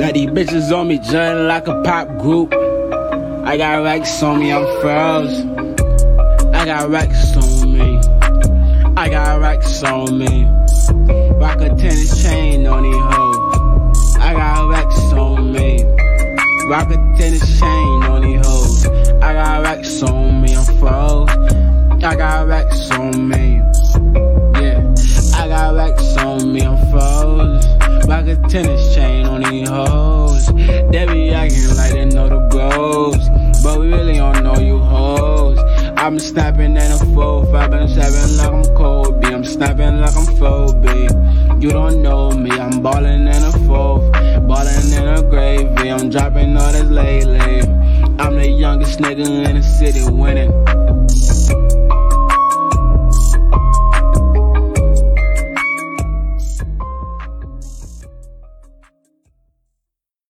Got these bitches on me, joining like a pop group. I got racks on me, I'm froze. I got racks on me. I got racks on me. Rock a tennis chain on these hoes. I got racks on me. Rock a tennis chain on these hoes. I got racks on me, I'm froze. I got racks on me. Yeah, I got racks on me, I'm froze. Rock a tennis chain on these hoes. They be acting like they know the bros, but we really don't know you hoes. I'm snapping in a 4-5, I've been snapping like I'm Kobe. I'm snapping like I'm Phoebe. You don't know me, I'm ballin' in a 4th, ballin' in a gravy. I'm dropping all this lately. I'm the youngest nigga in the city winning.